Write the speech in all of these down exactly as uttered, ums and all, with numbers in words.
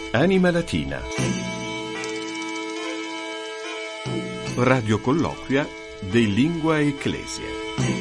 Anima Latina. Radio colloquia de Lingua Ecclesia.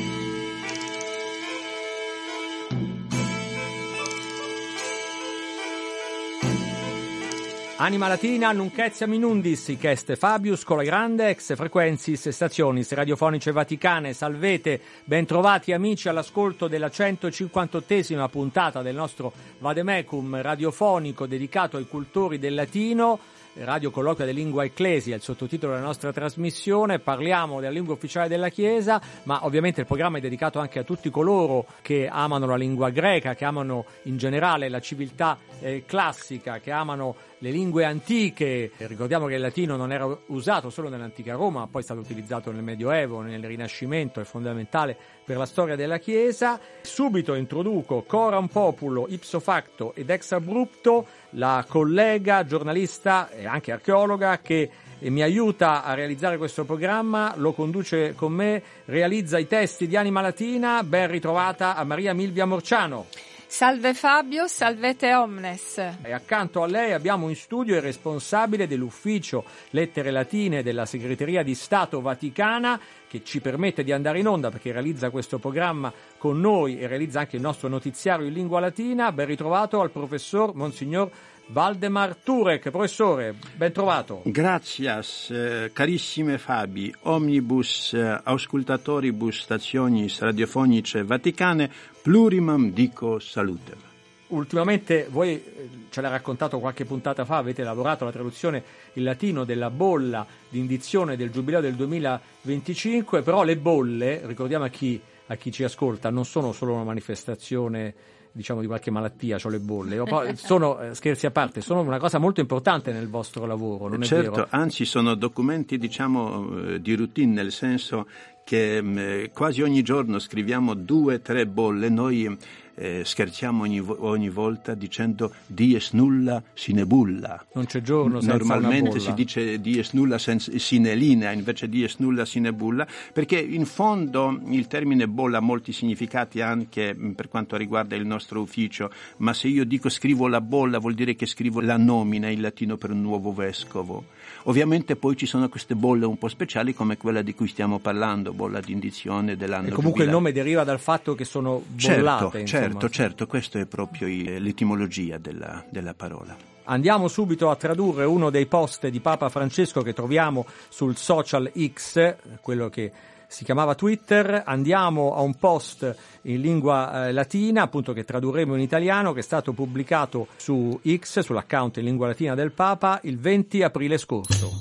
Anima Latina, nunquetiam in undis, hic est Fabius cola grande ex frequensis stationis radiofonice vaticane. Salvete, bentrovati amici all'ascolto della centocinquantottesima puntata del nostro Vademecum radiofonico dedicato ai cultori del latino, Radio Colloquia de Lingua Ecclesia, il sottotitolo della nostra trasmissione. Parliamo della lingua ufficiale della Chiesa, ma ovviamente il programma è dedicato anche a tutti coloro che amano la lingua greca, che amano in generale la civiltà eh, classica, che amano le lingue antiche. Ricordiamo che il latino non era usato solo nell'antica Roma, ma poi è stato utilizzato nel Medioevo, nel Rinascimento, è fondamentale per la storia della Chiesa. Subito introduco coram populo ipso facto ed ex abrupto, la collega, giornalista e anche archeologa che mi aiuta a realizzare questo programma, lo conduce con me, realizza i testi di Anima Latina. Ben ritrovata a Maria Milvia Morciano. Salve Fabio, salvete omnes. E accanto a lei abbiamo in studio il responsabile dell'ufficio Lettere Latine della Segreteria di Stato Vaticana, che ci permette di andare in onda perché realizza questo programma con noi e realizza anche il nostro notiziario in lingua latina. Ben ritrovato al professor Monsignor Valdemar Turek. Professore, ben trovato. Gracias, eh, carissime Fabi, omnibus eh, auscultatoribus stationis radiofonice vaticane, plurimam dico salutem. Ultimamente voi, ce l'ha raccontato qualche puntata fa, avete lavorato alla traduzione in latino della bolla di indizione del Giubileo del duemilaventicinque, però le bolle, ricordiamo a chi, a chi ci ascolta, non sono solo una manifestazione, diciamo, di qualche malattia, cioè le bolle, sono, scherzi a parte, sono una cosa molto importante nel vostro lavoro, non è certo, vero? Anzi sono documenti, diciamo, di routine, nel senso che eh, quasi ogni giorno scriviamo due, tre bolle. Noi eh, scherziamo ogni, ogni volta dicendo dies nulla sine bulla. Non c'è giorno senza Normalmente una bolla. Si dice dies nulla sine linea, invece dies nulla sine bulla, perché in fondo il termine bolla ha molti significati anche per quanto riguarda il nostro ufficio, ma se io dico scrivo la bolla vuol dire che scrivo la nomina in latino per un nuovo vescovo. Ovviamente poi ci sono queste bolle un po' speciali come quella di cui stiamo parlando, bolla di indizione dell'anno e comunque giubilare. Il nome deriva dal fatto che sono bollate. Certo, certo, certo, questo è proprio l'etimologia della, della parola. Andiamo subito a tradurre uno dei post di Papa Francesco che troviamo sul social X, quello che si chiamava Twitter. Andiamo a un post in lingua eh, latina, appunto, che tradurremo in italiano, che è stato pubblicato su X, sull'account in lingua latina del Papa, il venti aprile scorso.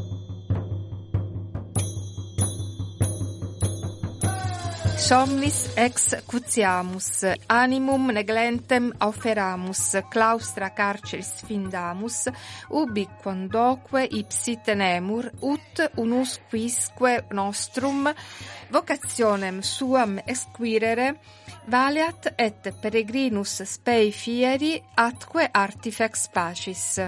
Somnis ex cutiamus, animum neglentem auferamus, claustra carceris findamus, ubi quandoque ipsi tenemur, ut unus quisque nostrum vocationem suam exquirere, valeat et peregrinus spei fieri atque artifex pacis.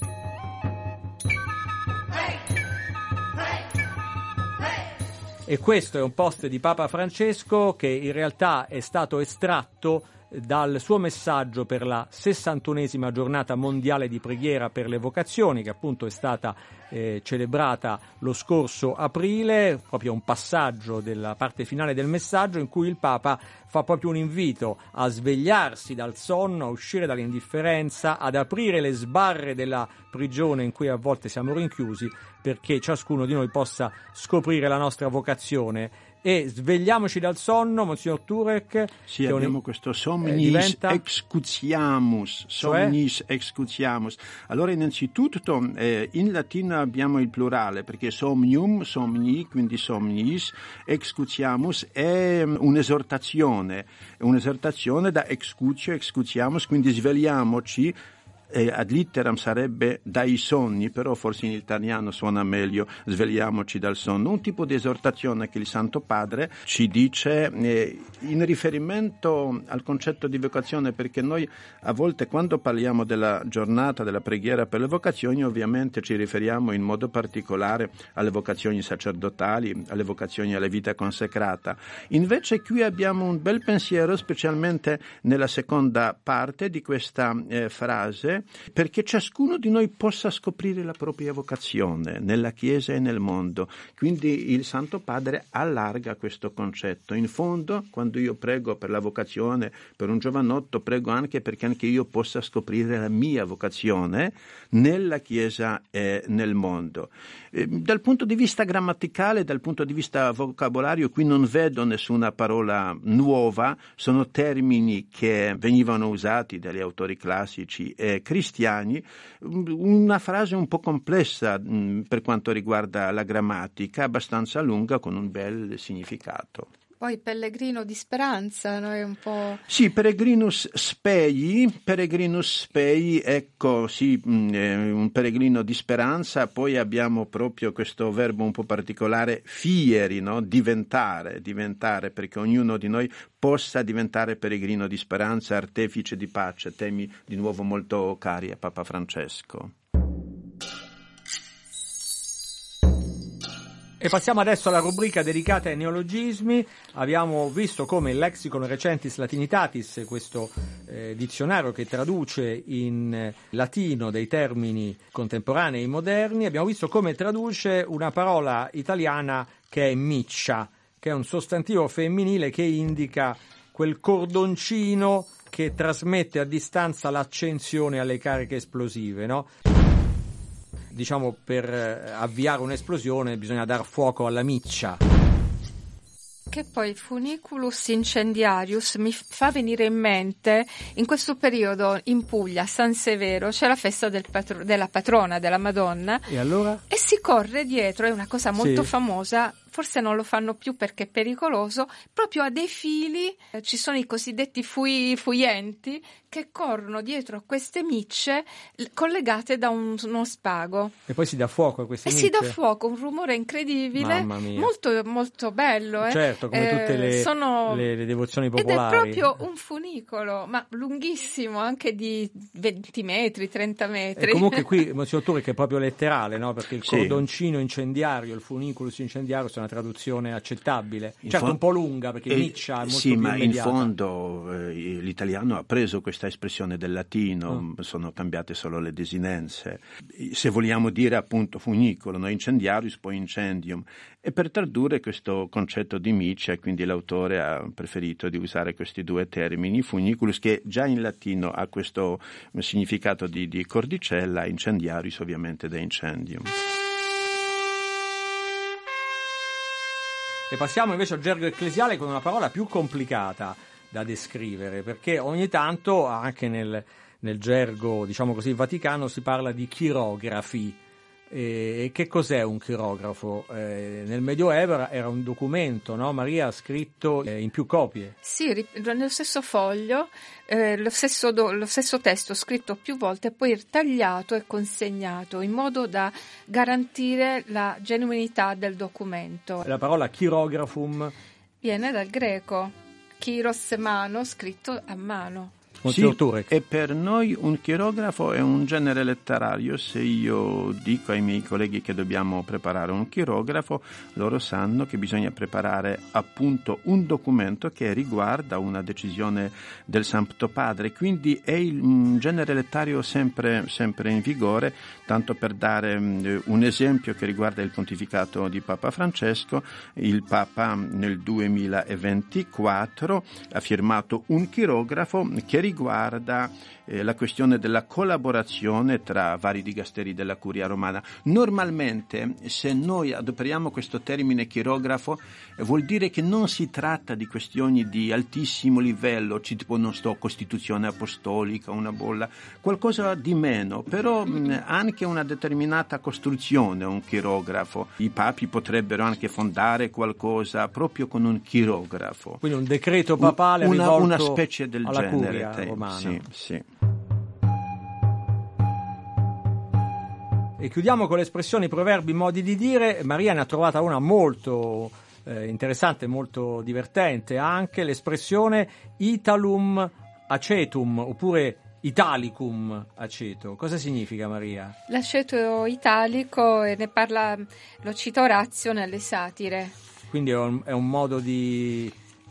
E questo è un post di Papa Francesco che in realtà è stato estratto dal suo messaggio per la sessantunesima giornata mondiale di preghiera per le vocazioni, che appunto è stata eh, celebrata lo scorso aprile, proprio un passaggio della parte finale del messaggio in cui il Papa fa proprio un invito a svegliarsi dal sonno, a uscire dall'indifferenza, ad aprire le sbarre della prigione in cui a volte siamo rinchiusi, perché ciascuno di noi possa scoprire la nostra vocazione. E svegliamoci dal sonno, Monsignor Turek. Sì, abbiamo un... questo somnis eh, diventa... excutiamus, somnis cioè? excutiamus. Allora, innanzitutto, eh, in latino abbiamo il plurale, perché somnium, somni, quindi somnis, excutiamus è un'esortazione, un'esortazione da excutio, excutiamus, quindi svegliamoci. E ad litteram sarebbe dai sonni, però forse in italiano suona meglio svegliamoci dal sonno, un tipo di esortazione che il Santo Padre ci dice eh, in riferimento al concetto di vocazione, perché noi a volte quando parliamo della giornata della preghiera per le vocazioni ovviamente ci riferiamo in modo particolare alle vocazioni sacerdotali, alle vocazioni alla vita consacrata. Invece qui abbiamo un bel pensiero, specialmente nella seconda parte di questa eh, frase, Padre, perché ciascuno di noi possa scoprire la propria vocazione nella Chiesa e nel mondo. Quindi il Santo Padre allarga questo concetto. In fondo, quando io prego per la vocazione, per un giovanotto, prego anche perché anche io possa scoprire la mia vocazione nella Chiesa e nel mondo. Eh, dal punto di vista grammaticale, dal punto di vista vocabolario, qui non vedo nessuna parola nuova, sono termini che venivano usati dagli autori classici e cristiani, una frase un po' complessa mh, per quanto riguarda la grammatica, abbastanza lunga con un bel significato. Poi pellegrino di speranza, no? È un po'... Sì, peregrinus spei, peregrinus spei, ecco, sì, un peregrino di speranza. Poi abbiamo proprio questo verbo un po' particolare, fieri, no? Diventare, diventare, perché ognuno di noi possa diventare peregrino di speranza, artefice di pace, temi di nuovo molto cari a Papa Francesco. E passiamo adesso alla rubrica dedicata ai neologismi. Abbiamo visto come il Lexicon Recentis Latinitatis, questo eh, dizionario che traduce in eh, latino dei termini contemporanei e moderni, abbiamo visto come traduce una parola italiana che è miccia, che è un sostantivo femminile che indica quel cordoncino che trasmette a distanza l'accensione alle cariche esplosive, no? Diciamo, per avviare un'esplosione bisogna dar fuoco alla miccia. Che poi funiculus incendiarius mi fa venire in mente, in questo periodo in Puglia, a San Severo, c'è la festa del patro- della patrona, della Madonna. E allora? E si corre dietro, è una cosa molto Sì. famosa, forse non lo fanno più perché è pericoloso, proprio a dei fili, eh, ci sono i cosiddetti fui, fuienti, che corrono dietro a queste micce l- collegate da un, uno spago. E poi si dà fuoco a queste E micce? si dà fuoco, un rumore incredibile, Mamma mia. molto molto bello. Eh? Certo, come Eh, tutte le, sono... le, le devozioni Ed popolari. è proprio un funicolo, ma lunghissimo, anche di venti metri, trenta metri. E comunque qui, Monsignor Turri, che è proprio letterale, no? Perché il Sì. cordoncino incendiario, il funiculus incendiario, è una traduzione accettabile. In Certo, fo- un po' lunga, perché eh, miccia è molto sì, più ma immediata. in fondo eh, l'italiano ha preso questa espressione del latino, Oh. sono cambiate solo le desinenze. Se vogliamo dire appunto funicolo, no? Incendiarius, poi incendium. E per tradurre questo concetto di miccia, quindi l'autore ha preferito di usare questi due termini, funiculus, che già in latino ha questo significato di, di cordicella, incendiarius ovviamente da incendium. E passiamo invece al gergo ecclesiale con una parola più complicata da descrivere, perché ogni tanto anche nel, nel gergo, diciamo così, vaticano si parla di chirografi. E che cos'è un chirografo? Eh, nel Medioevo era un documento, no? Maria, scritto eh, in più copie. Sì, nello stesso foglio, eh, lo, stesso do, lo stesso testo scritto più volte, poi tagliato e consegnato in modo da garantire la genuinità del documento. La parola chirografum viene dal greco, chiros mano, scritto a mano. Sì, e per noi un chirografo è un genere letterario. Se io dico ai miei colleghi che dobbiamo preparare un chirografo, loro sanno che bisogna preparare appunto un documento che riguarda una decisione del Santo Padre, quindi è il, un genere letterario sempre, sempre in vigore. Tanto per dare um, un esempio che riguarda il pontificato di Papa Francesco, il Papa nel duemilaventiquattro ha firmato un chirografo che riguarda eh, la questione della collaborazione tra vari dicasteri della Curia Romana. Normalmente, se noi adoperiamo questo termine chirografo, eh, vuol dire che non si tratta di questioni di altissimo livello, tipo, non sto, Costituzione Apostolica, una bolla, qualcosa di meno, però mh, anche una determinata costruzione, un chirografo. I papi potrebbero anche fondare qualcosa proprio con un chirografo. Quindi un decreto papale una, rivolto una specie del alla genere. Curia Romana. Sì, sì. E chiudiamo con le espressioni, proverbi, modi di dire. Maria ne ha trovata una molto eh, interessante, molto divertente, anche l'espressione italum acetum, oppure italicum aceto. Cosa significa, Maria? L'aceto italico, e ne parla, lo cita Orazio nelle Satire. Quindi è un, è un modo di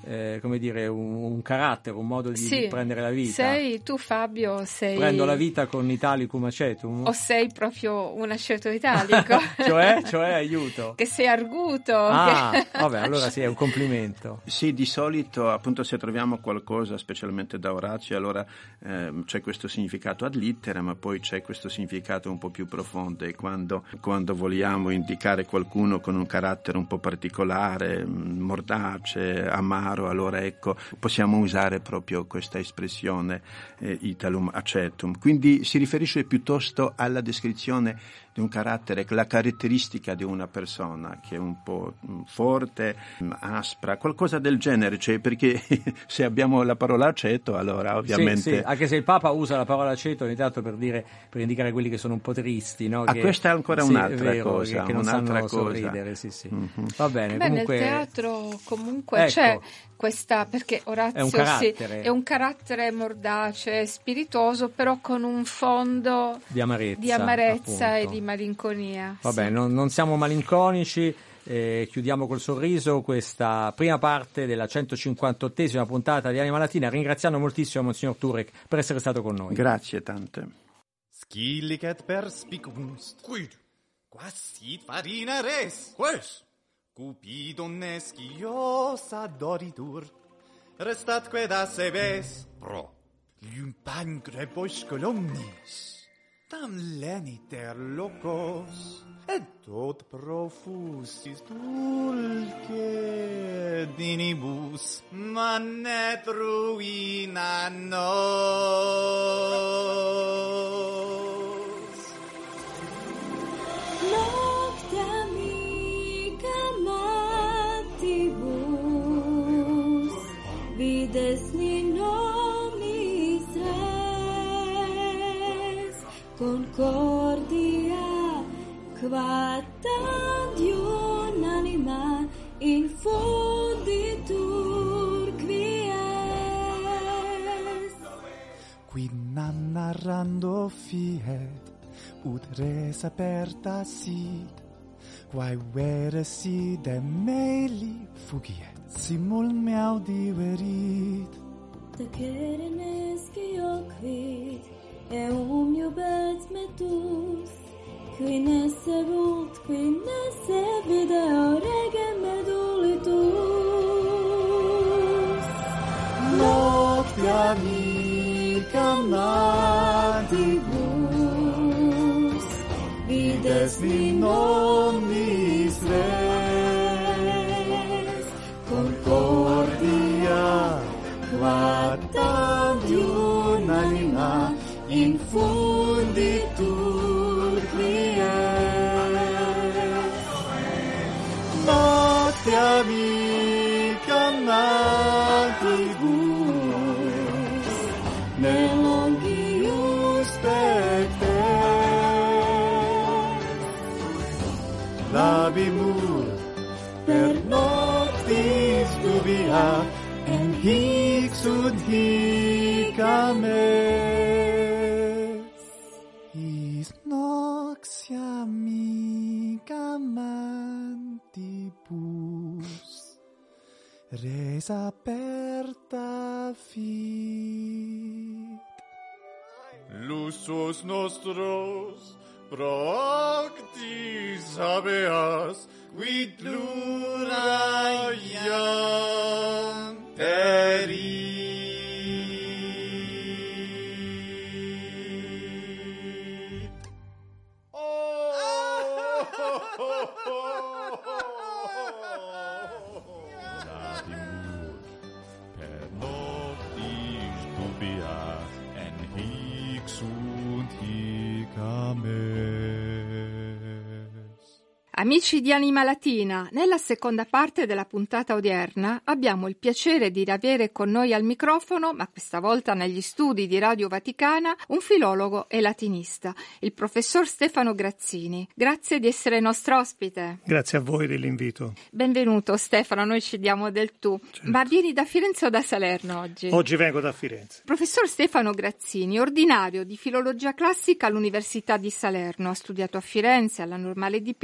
eh, come dire, un, un carattere, un modo di, sì, di prendere la vita. Sei tu, Fabio, sei... Prendo la vita con Italicum acetum? O sei proprio un aceto italico? cioè, cioè, aiuto. Che sei arguto. Ah, che... vabbè, allora sì, è un complimento. Sì, di solito appunto se troviamo qualcosa, specialmente da Orazio, allora eh, c'è questo significato ad litteram, ma poi c'è questo significato un po' più profondo, e quando, quando vogliamo indicare qualcuno con un carattere un po' particolare, mordace, amaro, allora ecco, possiamo usare proprio questa espressione eh, Italum acetum. Quindi si riferisce piuttosto alla descrizione di un carattere, la caratteristica di una persona che è un po' forte, aspra, qualcosa del genere, cioè perché se abbiamo la parola aceto, allora ovviamente... Sì, sì, anche se il Papa usa la parola aceto ogni tanto per dire, per indicare quelli che sono un po' tristi, no? Ah, che, questa è ancora sì, un'altra è vero, cosa, che, che non un'altra sanno cosa. sorridere, sì, sì. Mm-hmm. Va bene, Beh, comunque... nel teatro comunque ecco, c'è questa, perché Orazio è un carattere, sì, è un carattere mordace, spiritoso, però con un fondo di amarezza, di amarezza appunto. e di malinconia. Vabbè, sì. non, non siamo malinconici, eh, chiudiamo col sorriso questa prima parte della centocinquantottesima puntata di Anima Latina, ringraziando moltissimo Monsignor Turek per essere stato con noi. Grazie tante. Scilicet perspicunst. Quid? Quas sit farina res? Quis? Cupidon nescios adoritur. Restatque da sebes. Pro. Lium pancre poscolomnis. Tam leniter locos. Et tot profusis dulce dinibus. Manet ruina nos. Nocte amica matibus, vides ni nomis res, concordia quatandium anima infunditur qui est. Qui nam narrando fiet, ut res aperta sit, quae veresi de meli fugiet, simul me audiverit. Tacere nescio quid, eum iubet metus, qui nesse vult, qui nesse video regem medulitus. Nocte amica matibus, vides ni nomis res, concordia quatandium anima infunditur qui est. Nocte amica matibus, ne longius spectes, labimur per noctis dubia, en hic sud hic ames. Is nox amica mantibus, res aperta fit. Lusus nostros proctis habeas, quid plura iam erit. Oh! Labimur per noctis dubia, en hic sunt hic ames. Amici di Anima Latina, nella seconda parte della puntata odierna abbiamo il piacere di avere con noi al microfono, ma questa volta negli studi di Radio Vaticana, un filologo e latinista, il professor Stefano Grazzini. Grazie di essere nostro ospite. Grazie a voi dell'invito. Benvenuto Stefano, noi ci diamo del tu. Certo. Ma vieni da Firenze o da Salerno oggi? Oggi vengo da Firenze. Professor Stefano Grazzini, ordinario di filologia classica all'Università di Salerno, ha studiato a Firenze, alla Normale di Pisa, all'Università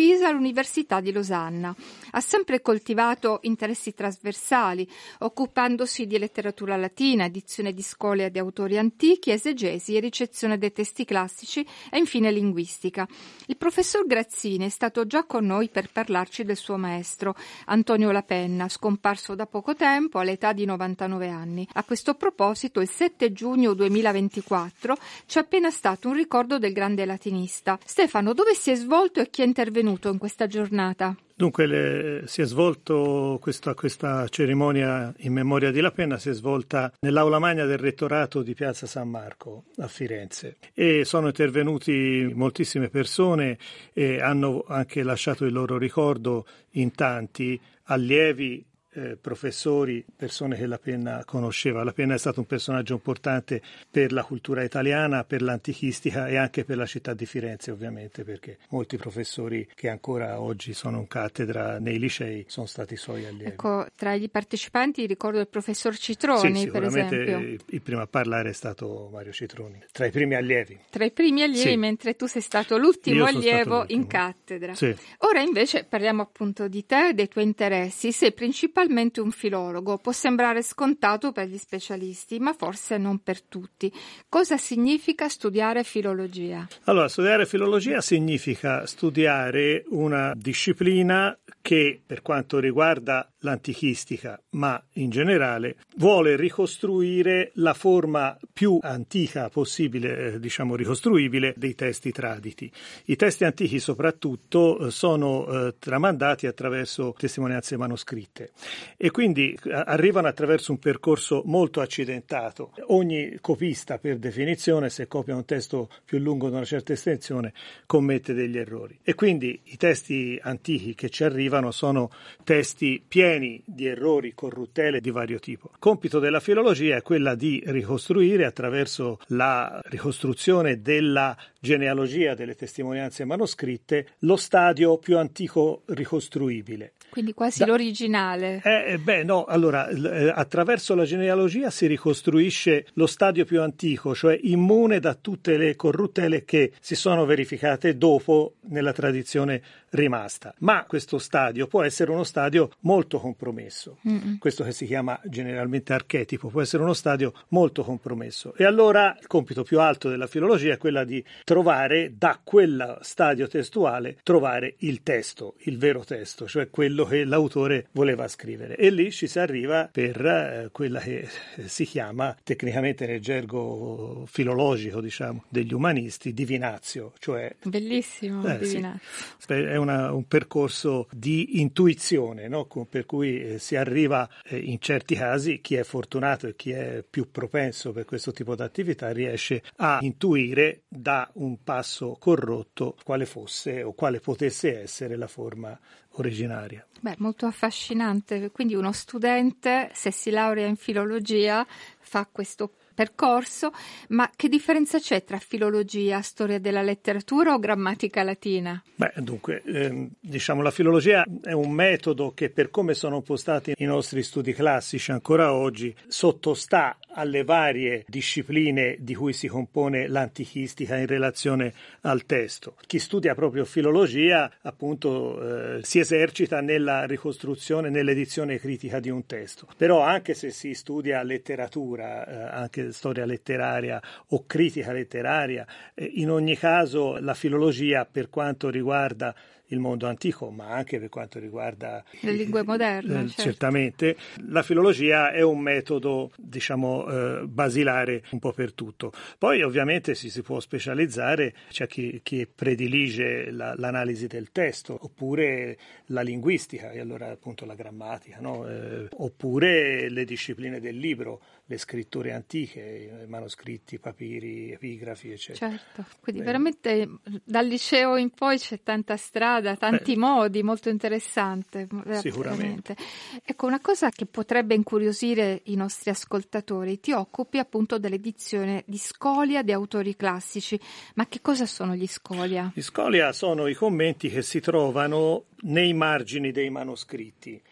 all'Università di Losanna. Ha sempre coltivato interessi trasversali, occupandosi di letteratura latina, edizione di scolia di autori antichi, esegesi e ricezione dei testi classici e infine linguistica. Il professor Grazzini è stato già con noi per parlarci del suo maestro, Antonio Lapenna, scomparso da poco tempo all'età di novantanove anni. A questo proposito, il sette giugno duemilaventiquattro c'è appena stato un ricordo del grande latinista. Stefano, dove si è svolto e chi è intervenuto in questa giornata? Dunque le, si è svolto questa, questa cerimonia in memoria di Lapenna, si è svolta nell'aula magna del rettorato di Piazza San Marco a Firenze e sono intervenuti moltissime persone e hanno anche lasciato il loro ricordo in tanti allievi, Eh, professori, persone che Lapenna conosceva. Lapenna è stato un personaggio importante per la cultura italiana, per l'antichistica e anche per la città di Firenze, ovviamente, perché molti professori che ancora oggi sono in cattedra nei licei sono stati suoi allievi. Ecco, tra i partecipanti ricordo il professor Citroni, sì, per esempio. Il, il primo a parlare è stato Mario Citroni, tra i primi allievi. Tra i primi allievi, sì. Mentre tu sei stato l'ultimo allievo l'ultimo. in cattedra. Sì. Ora invece parliamo appunto di te e dei tuoi interessi. Sei principalmente un filologo, può sembrare scontato per gli specialisti, ma forse non per tutti. Cosa significa studiare filologia? Allora, studiare filologia significa studiare una disciplina che, per quanto riguarda l'antichistica, ma in generale, vuole ricostruire la forma più antica possibile, eh, diciamo ricostruibile, dei testi traditi. I testi antichi soprattutto eh, sono eh, tramandati attraverso testimonianze manoscritte e quindi arrivano attraverso un percorso molto accidentato. Ogni copista, per definizione, se copia un testo più lungo di una certa estensione, commette degli errori. E quindi i testi antichi che ci arrivano sono testi pieni di errori, corruttele di vario tipo. Il compito della filologia è quella di ricostruire, attraverso la ricostruzione della genealogia delle testimonianze manoscritte, lo stadio più antico ricostruibile. Quindi quasi da, l'originale. Eh, beh, no, allora, eh, attraverso la genealogia si ricostruisce lo stadio più antico, cioè immune da tutte le corruttele che si sono verificate dopo nella tradizione rimasta. Ma questo stadio può essere uno stadio molto compromesso. Mm-mm. Questo che si chiama generalmente archetipo, può essere uno stadio molto compromesso. E allora il compito più alto della filologia è quella di trovare, da quel stadio testuale, trovare il testo, il vero testo, cioè quello che l'autore voleva scrivere. E lì ci si arriva per eh, quella che si chiama tecnicamente nel gergo filologico, diciamo, degli umanisti, divinatio, cioè bellissimo, eh, divinazio. Sì, è una, un percorso di intuizione, no? Per cui eh, si arriva eh, in certi casi, chi è fortunato e chi è più propenso per questo tipo di attività riesce a intuire da un passo corrotto quale fosse o quale potesse essere la forma originaria. Beh, molto affascinante. Quindi uno studente, se si laurea in filologia, fa questo percorso, ma che differenza c'è tra filologia, storia della letteratura o grammatica latina? Beh, dunque, ehm, diciamo la filologia è un metodo che, per come sono impostati i nostri studi classici ancora oggi, sottostà alle varie discipline di cui si compone l'antichistica in relazione al testo. Chi studia proprio filologia, appunto, eh, si esercita nella ricostruzione, nell'edizione critica di un testo. Però anche se si studia letteratura, eh, anche storia letteraria o critica letteraria, eh, in ogni caso la filologia, per quanto riguarda il mondo antico, ma anche per quanto riguarda le lingue moderne, eh, certo. Certamente la filologia è un metodo, diciamo, eh, basilare un po' per tutto. Poi ovviamente si, si può specializzare, c'è chi, chi predilige la, l'analisi del testo, oppure la linguistica, e allora appunto la grammatica, no? eh, oppure le discipline del libro, le scritture antiche, manoscritti, papiri, epigrafi, eccetera. Certo, quindi Beh. veramente dal liceo in poi c'è tanta strada, tanti Beh. modi, molto interessante. Sicuramente. Ecco, una cosa che potrebbe incuriosire i nostri ascoltatori, ti occupi appunto dell'edizione di Scolia di autori classici, ma che cosa sono gli Scolia? Gli Scolia sono i commenti che si trovano nei margini dei manoscritti e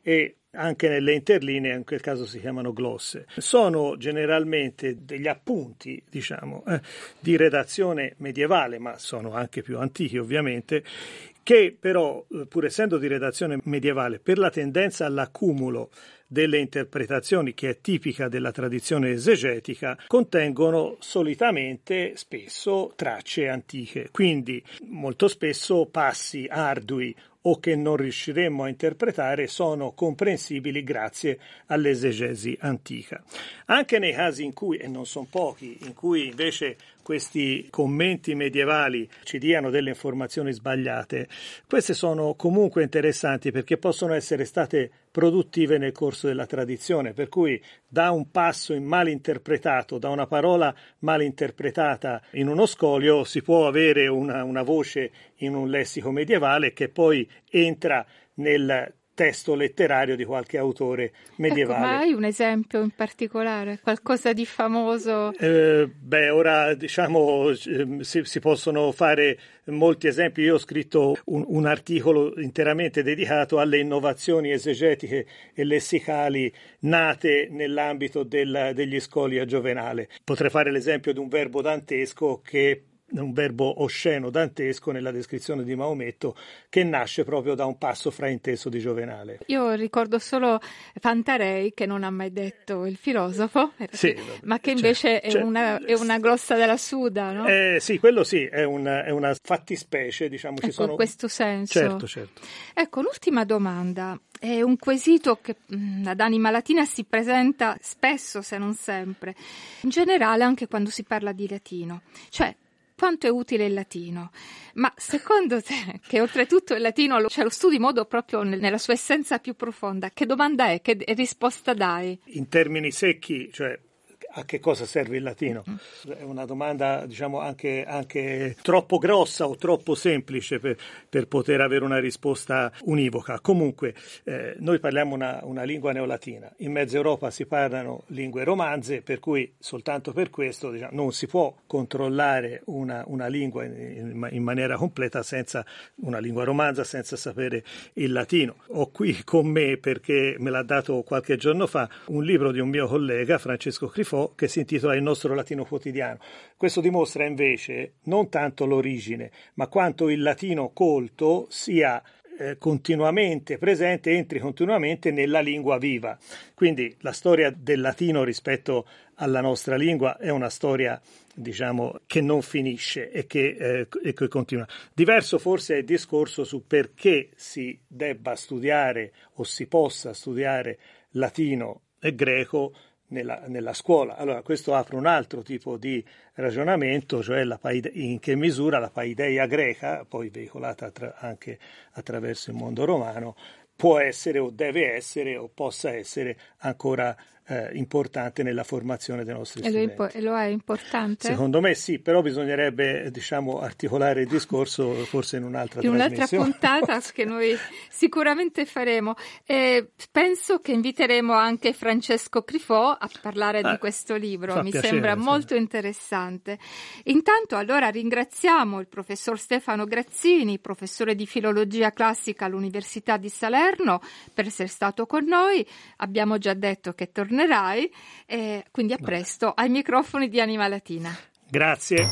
Anche nelle interlinee, in quel caso si chiamano glosse. Sono generalmente degli appunti, diciamo, eh, di redazione medievale, ma sono anche più antichi ovviamente, che però, pur essendo di redazione medievale, per la tendenza all'accumulo delle interpretazioni che è tipica della tradizione esegetica, contengono solitamente spesso tracce antiche, quindi molto spesso passi ardui o che non riusciremmo a interpretare sono comprensibili grazie all'esegesi antica. Anche nei casi in cui, e non sono pochi, in cui invece questi commenti medievali ci diano delle informazioni sbagliate, queste sono comunque interessanti perché possono essere state produttive nel corso della tradizione, per cui da un passo mal interpretato, da una parola mal interpretata in uno scolio, si può avere una, una voce in un lessico medievale che poi entra nel testo letterario di qualche autore medievale. Ecco, ma hai un esempio in particolare? Qualcosa di famoso? Eh, beh, ora diciamo si, si possono fare molti esempi. Io ho scritto un, un articolo interamente dedicato alle innovazioni esegetiche e lessicali nate nell'ambito del, degli scoli a Giovenale. Potrei fare l'esempio di un verbo dantesco che un verbo osceno dantesco nella descrizione di Maometto, che nasce proprio da un passo frainteso di Giovenale. Io ricordo solo Pantarei, che non ha mai detto il filosofo, sì, ma che invece cioè, è, una, è una glossa della Suda, no? Eh, sì, quello sì, è una, è una fattispecie, diciamo. Ecco, ci sono... in questo senso. Certo, certo. Ecco, l'ultima domanda è un quesito che mh, ad Anima Latina si presenta spesso, se non sempre, in generale anche quando si parla di latino. Cioè, quanto è utile il latino? Ma secondo te, che oltretutto il latino lo, cioè lo studi in modo proprio nella sua essenza più profonda, che domanda è? Che risposta dai? In termini secchi, cioè a che cosa serve il latino? È una domanda, diciamo, anche, anche troppo grossa o troppo semplice per, per poter avere una risposta univoca. Comunque, eh, noi parliamo una, una lingua neolatina. In mezza Europa si parlano lingue romanze, per cui soltanto per questo, diciamo, non si può controllare una, una lingua in, in maniera completa senza una lingua romanza, senza sapere il latino. Ho qui con me, perché me l'ha dato qualche giorno fa, un libro di un mio collega, Francesco Crifò, che si intitola Il nostro latino quotidiano. Questo dimostra invece non tanto l'origine, ma quanto il latino colto sia eh, continuamente presente, entri continuamente nella lingua viva. Quindi la storia del latino rispetto alla nostra lingua è una storia, diciamo, che non finisce e che, eh, e che continua. Diverso forse è il discorso su perché si debba studiare o si possa studiare latino e greco Nella, nella scuola. Allora questo apre un altro tipo di ragionamento, cioè la paide- in che misura la paideia greca, poi veicolata attra- anche attraverso il mondo romano, può essere o deve essere o possa essere ancora eh, importante nella formazione dei nostri e studenti. Lo, e lo è importante? Secondo me sì, però bisognerebbe, diciamo, articolare il discorso forse in un'altra in un'altra trasmissione. puntata che noi sicuramente faremo. E penso che inviteremo anche Francesco Crifò a parlare ah, di questo libro, mi piacere, sembra sì. molto interessante. Intanto allora ringraziamo il professor Stefano Grazzini, professore di filologia classica all'Università di Salerno, per essere stato con noi. Abbiamo già detto che tornerai, e quindi a presto ai microfoni di Anima Latina. Grazie.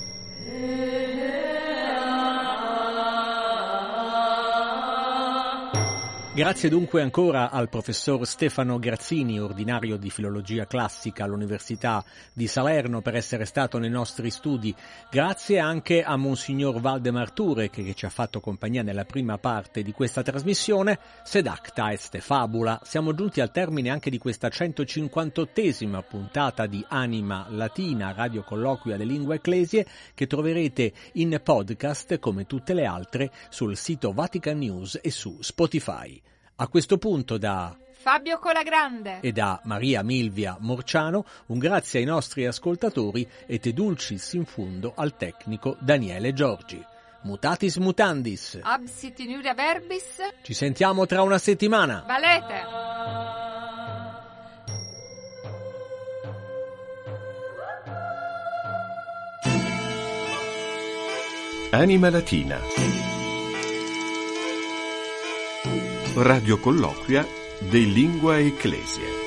Grazie dunque ancora al professor Stefano Grazzini, ordinario di filologia classica all'Università di Salerno, per essere stato nei nostri studi. Grazie anche a Monsignor Valdemar Turek, che ci ha fatto compagnia nella prima parte di questa trasmissione. Sed acta est fabula. Siamo giunti al termine anche di questa centocinquantottesima puntata di Anima Latina, radio colloquia delle lingue ecclesie, che troverete in podcast come tutte le altre sul sito Vatican News e su Spotify. A questo punto da Fabio Colagrande e da Maria Milvia Morciano un grazie ai nostri ascoltatori e te dulcis in fundo al tecnico Daniele Giorgi. Mutatis mutandis. Absit in iuria verbis. Ci sentiamo tra una settimana. Valete. Anima Latina. Radio colloquia De Lingua Ecclesia.